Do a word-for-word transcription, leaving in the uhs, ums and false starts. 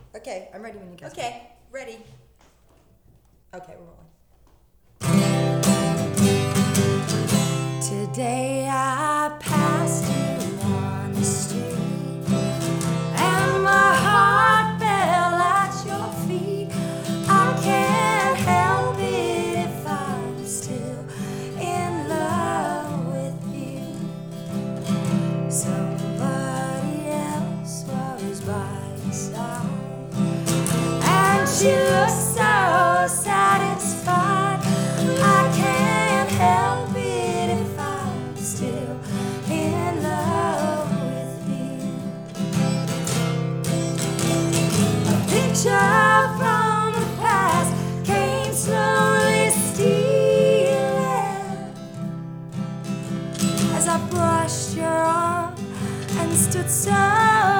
Okay, I'm ready when you guys are. Okay, ready. Okay, we're rolling. Today I passed you on the street, and my heart fell at your feet. I can't help it if I'm still in love with you. Somebody else was by your side, and she looked so satisfied. I can't help it if I'm still in love with you. A picture from the past came slowly stealing as I brushed your arm and stood so